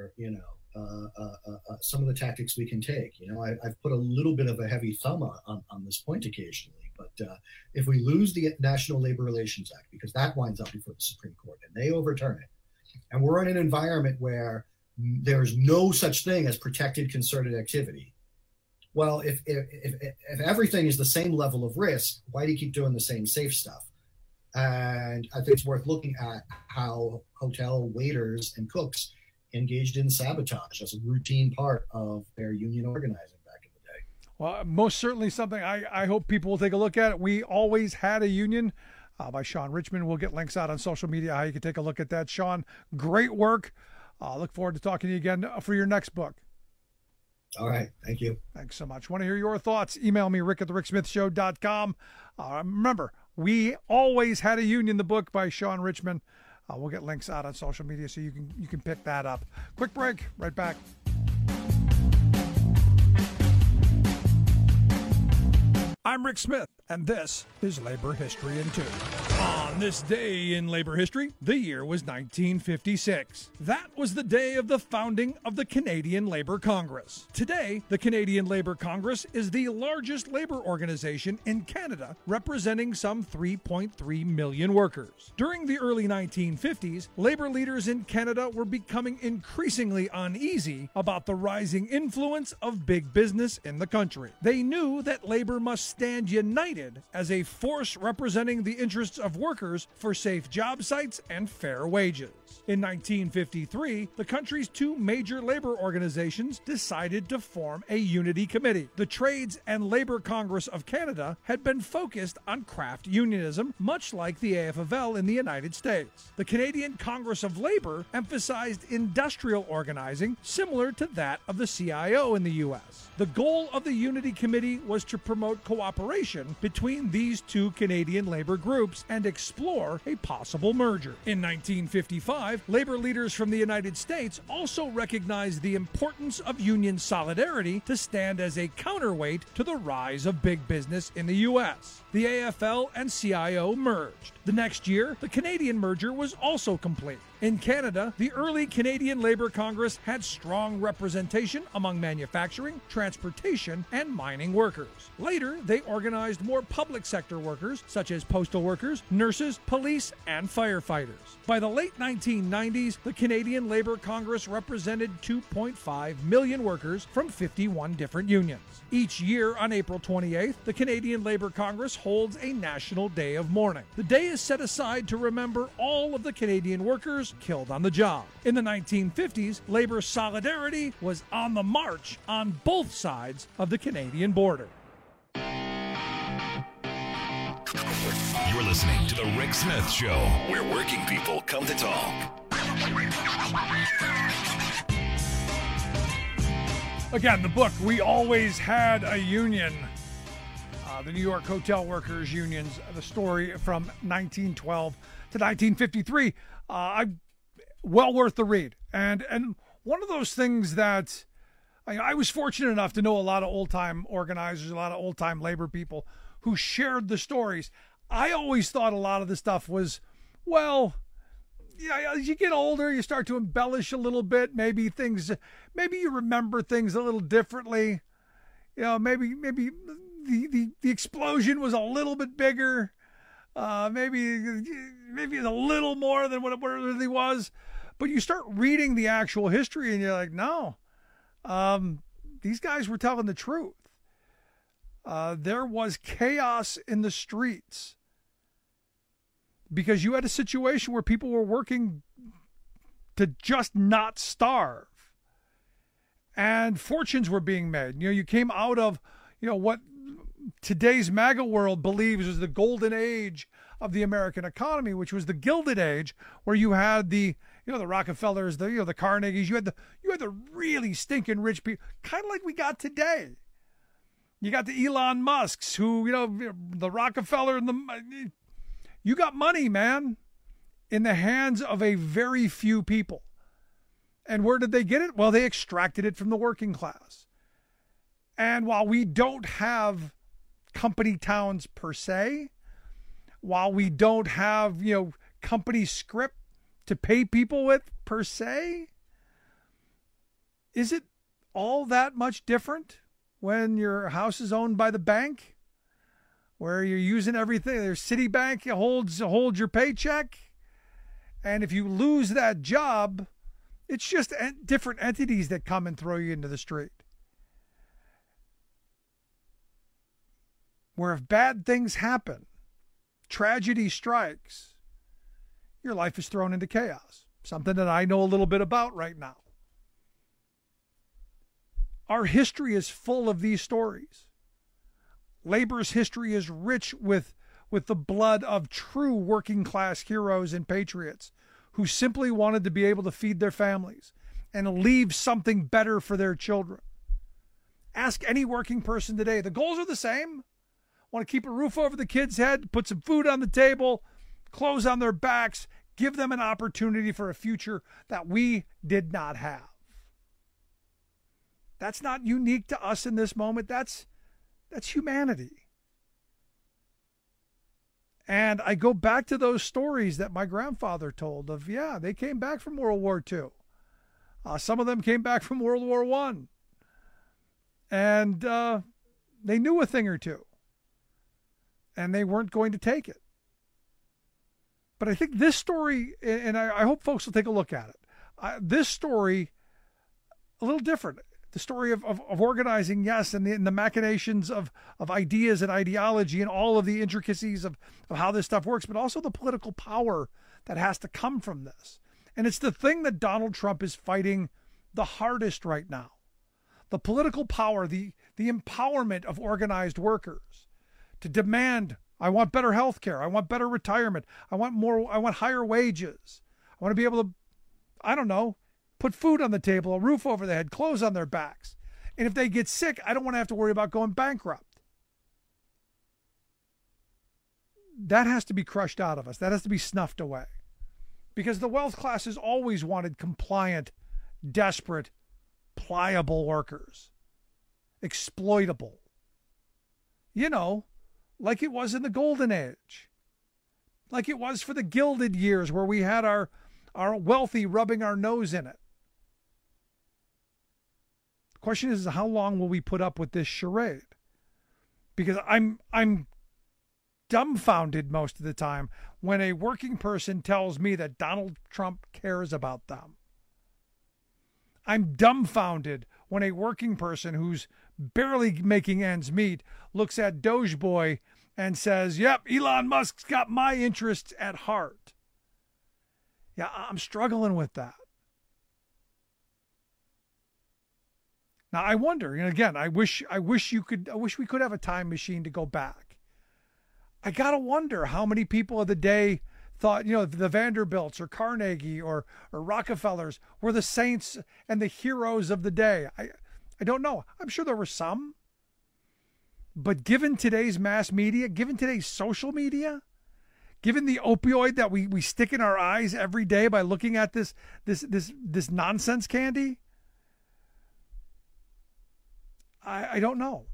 some of the tactics we can take. I've put a little bit of a heavy thumb on this point occasionally, but if we lose the National Labor Relations Act, because that winds up before the Supreme Court and they overturn it, and we're in an environment where there's no such thing as protected concerted activity. Well, if everything is the same level of risk, why do you keep doing the same safe stuff? And I think it's worth looking at how hotel waiters and cooks engaged in sabotage as a routine part of their union organizing back in the day.
Well, most certainly something I hope people will take a look at. We Always Had a Union by Sean Richman. We'll get links out on social media how you can take a look at that. Sean, great work. Look forward to talking to you again for your next book.
All right. Thank you.
Thanks so much. Want to hear your thoughts? Email me, rick@thericksmithshow.com. Remember, We Always Had a Union, the book by Sean Richman. We'll get links out on social media so you can pick that up. Quick break. Right back. I'm Rick Smith, and this is Labor History in 2. On this day in labor history, the year was 1956. That was the day of the founding of the Canadian Labour Congress. Today, the Canadian Labour Congress is the largest labor organization in Canada, representing some 3.3 million workers. During the early 1950s, labor leaders in Canada were becoming increasingly uneasy about the rising influence of big business in the country. They knew that labor must stand united as a force representing the interests of workers for safe job sites and fair wages. In 1953, the country's two major labor organizations decided to form a unity committee. The Trades and Labor Congress of Canada had been focused on craft unionism, much like the AFL in the United States. The Canadian Congress of Labor emphasized industrial organizing, similar to that of the CIO in the U.S. The goal of the Unity Committee was to promote cooperation between these two Canadian labor groups and explore a possible merger. In 1955, labor leaders from the United States also recognized the importance of union solidarity to stand as a counterweight to the rise of big business in the U.S. The AFL and CIO merged. The next year, the Canadian merger was also complete. In Canada, the early Canadian Labour Congress had strong representation among manufacturing, transportation, and mining workers. Later, they organized more public sector workers, such as postal workers, nurses, police, and firefighters. By the late 1990s, the Canadian Labour Congress represented 2.5 million workers from 51 different unions. Each year on April 28th, the Canadian Labour Congress holds a National Day of Mourning. The day is set aside to remember all of the Canadian workers killed on the job. In the 1950s, labor solidarity was on the march on both sides of the Canadian border.
You're listening to The Rick Smith Show, where working people come to talk.
Again, the book, We Always Had a Union. The New York Hotel Workers Unions, the story from 1912 to 1953. Well worth the read. And one of those things that I was fortunate enough to know a lot of old-time organizers, a lot of old-time labor people who shared the stories. I always thought a lot of the stuff was, well, yeah, as you get older, you start to embellish a little bit. Maybe you remember things a little differently. You know, maybe the explosion was a little bit bigger. Maybe it's a little more than what it really was. But you start reading the actual history and you're like, no, these guys were telling the truth. There was chaos in the streets because you had a situation where people were working to just not starve. And fortunes were being made. You know, you came out of, what today's MAGA world believes is the golden age of the American economy, which was the Gilded Age, where you had the Rockefellers, the Carnegies, you had the really stinking rich people, kind of like we got today. You got the Elon Musks who, the Rockefeller and you got money, man, in the hands of a very few people. And where did they get it? Well, they extracted it from the working class. And while we don't have company towns per se, while we don't have, company script to pay people with per se, is it all that much different when your house is owned by the bank, where you're using everything? There's Citibank holds your paycheck. And if you lose that job, it's just different entities that come and throw you into the street. Where if bad things happen, tragedy strikes, your life is thrown into chaos. Something that I know a little bit about right now. Our history is full of these stories. Labor's history is rich with the blood of true working class heroes and patriots who simply wanted to be able to feed their families and leave something better for their children. Ask any working person today. The goals are the same. Want to keep a roof over the kids' head, put some food on the table, clothes on their backs, give them an opportunity for a future that we did not have. That's not unique to us in this moment. That's humanity. And I go back to those stories that my grandfather told of, they came back from World War II. Some of them came back from World War I. And they knew a thing or two. And they weren't going to take it. But I think this story, and I hope folks will take a look at it. This story, a little different. The story of organizing, yes, and the machinations of ideas and ideology and all of the intricacies of how this stuff works, but also the political power that has to come from this. And it's the thing that Donald Trump is fighting the hardest right now. The political power, the empowerment of organized workers to demand, I want better health care, I want better retirement, I want higher wages, I want to be able to, put food on the table, a roof over their head, clothes on their backs. And if they get sick, I don't want to have to worry about going bankrupt. That has to be crushed out of us. That has to be snuffed away. Because the wealth class has always wanted compliant, desperate, pliable workers. Exploitable. Like it was in the golden age. Like it was for the Gilded Years where we had our wealthy rubbing our nose in it. The question is, how long will we put up with this charade? Because I'm dumbfounded most of the time when a working person tells me that Donald Trump cares about them. I'm dumbfounded when a working person who's barely making ends meet looks at Doge and says, yep, Elon Musk's got my interests at heart. Yeah, I'm struggling with that. Now I wonder, and again, I wish we could have a time machine to go back. I gotta wonder how many people of the day thought, the Vanderbilts or Carnegie or Rockefellers were the saints and the heroes of the day. I don't know. I'm sure there were some. But given today's mass media, given today's social media, given the opioid that we stick in our eyes every day by looking at this nonsense candy, I don't know.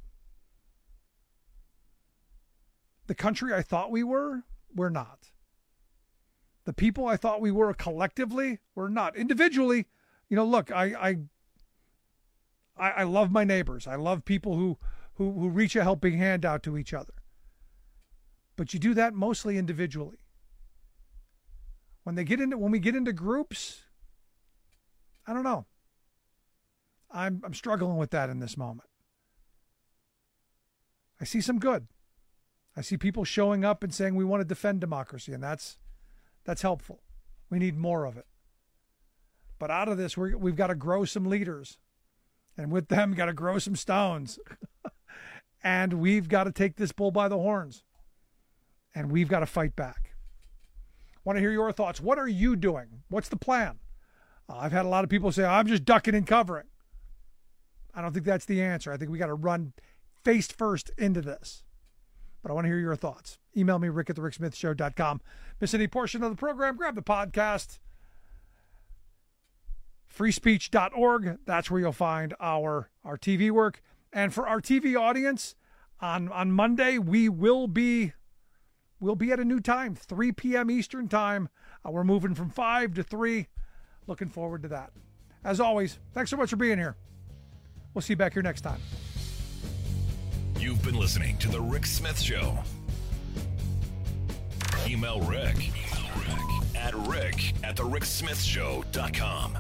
The country I thought we were, we're not. The people I thought we were collectively, we're not. Individually, look, I love my neighbors. I love people who reach a helping hand out to each other. But you do that mostly individually. When we get into groups, I don't know. I'm struggling with that in this moment. I see some good. I see people showing up and saying we want to defend democracy, and that's helpful. We need more of it. But out of this, we've got to grow some leaders. And with them, got to grow some stones. And we've got to take this bull by the horns. And we've got to fight back. Want to hear your thoughts. What are you doing? What's the plan? I've had a lot of people say, I'm just ducking and covering. I don't think that's the answer. I think we got to run faced first into this. But I want to hear your thoughts. Email me, rick@thericksmithshow.com. Miss any portion of the program, grab the podcast. freespeech.org. That's where you'll find our TV work. And for our TV audience, on Monday, we'll be at a new time, 3 p.m. Eastern time. We're moving from 5 to 3. Looking forward to that. As always, thanks so much for being here. We'll see you back here next time.
You've been listening to The Rick Smith Show. Email Rick at rick@thericksmithshow.com.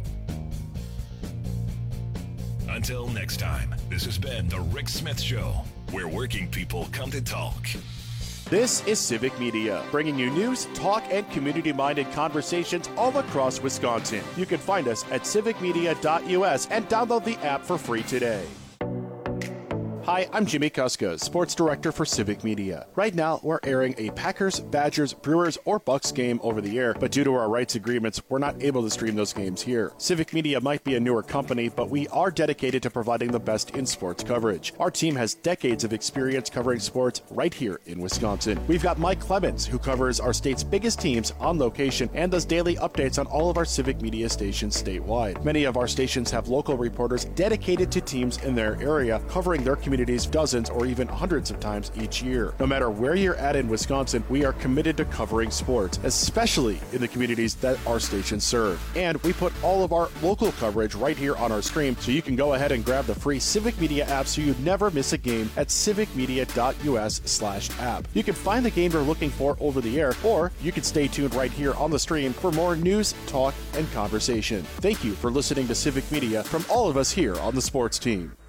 Until next time, this has been The Rick Smith Show, where working people come to talk.
This is Civic Media, bringing you news, talk, and community-minded conversations all across Wisconsin. You can find us at civicmedia.us and download the app for free today. Hi, I'm Jimmy Kuska, Sports Director for Civic Media. Right now, we're airing a Packers, Badgers, Brewers, or Bucks game over the air, but due to our rights agreements, we're not able to stream those games here. Civic Media might be a newer company, but we are dedicated to providing the best in sports coverage. Our team has decades of experience covering sports right here in Wisconsin. We've got Mike Clemens, who covers our state's biggest teams on location and does daily updates on all of our Civic Media stations statewide. Many of our stations have local reporters dedicated to teams in their area, covering their communities dozens or even hundreds of times each year. No matter where you're at in Wisconsin, we are committed to covering sports, especially in the communities that our stations serve. And we put all of our local coverage right here on our stream, so you can go ahead and grab the free Civic Media app so you never miss a game at civicmedia.us/app. You can find the game you're looking for over the air, or you can stay tuned right here on the stream for more news, talk, and conversation. Thank you for listening to Civic Media from all of us here on the sports team.